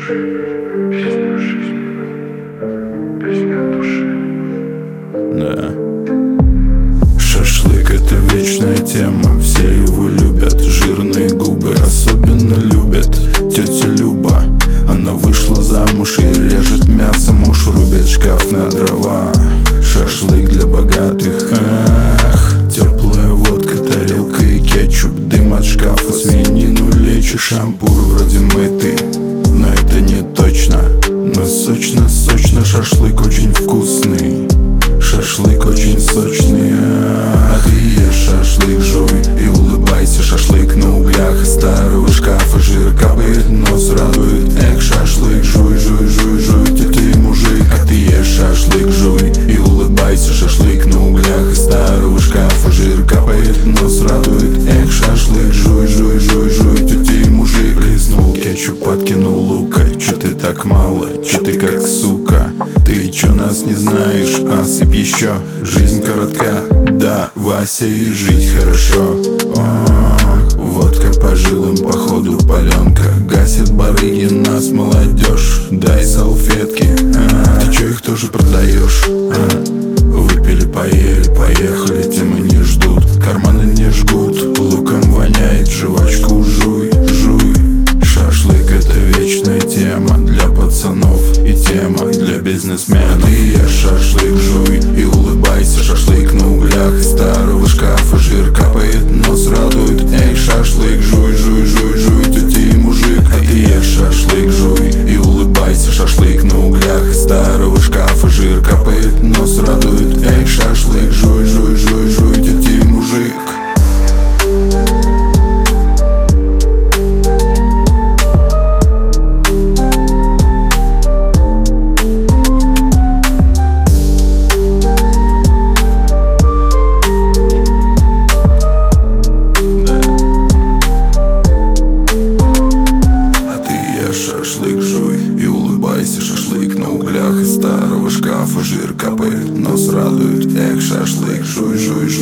Песня жизни, песня души. Да. Шашлык — это вечная тема, все его любят. Жирные губы особенно любят тетя Люба. Она вышла замуж и режет мясо, муж рубит шкаф на дрова. Шашлык для богатых, ах. Теплая водка, тарелка и кетчуп, дым от шкафа, свинину лечу. Шампур вроде мытый, но это не точно. Но сочно, сочно, шашлык очень вкусный. Шашлык очень сочный, а ты ешь шашлык, жуй и улыбайся. Шашлык на углях из старого шкафа, жир капает, нос радует. Эх, шашлык, жуй, жуй, жуй, жуй, ты мужик. А ты ешь шашлык, жуй и улыбайся. Шашлык на углях из старого шкафа, жир капает, нос радует. Эх, шашлык, жуй, жуй, жуй, жуй, ты мужик. Лизнул кетчуп, подкинул лука. Чё ты так мало, чё ты как сука? Ты чё нас не знаешь, а сыпь еще. Жизнь коротка, да, Вася, и жить хорошо. Водка по жилам, походу паленка. Гасит барыги, нас молодежь. Дай салфетки, ты чё их тоже продаешь? Выпили, поели, поехали, темы не ждут, карманы не жгут. Луком воняет, жвачку жуй, жуй. Шашлык — это вечная тема для пацанов и тема для бизнесменов. Ты ешь шашлык, жуй и улыбайся. Шашлык на углях из старого шкафа, жир капает, нос радует. Эй, шашлык, жуй, жуй, жуй, жуй, ты мужик. А ты ешь шашлык, жуй и улыбайся. Шашлык на углях из старого шкафа, жир капает, нос радует. Эй, шашлык, жуй, жуй, жуй, жуй, ты мужик. Шашлык, жуй и улыбайся. Шашлык на углях из старого шкафа, жир капает, нос радует. Эх, шашлык, жуй, жуй, жуй.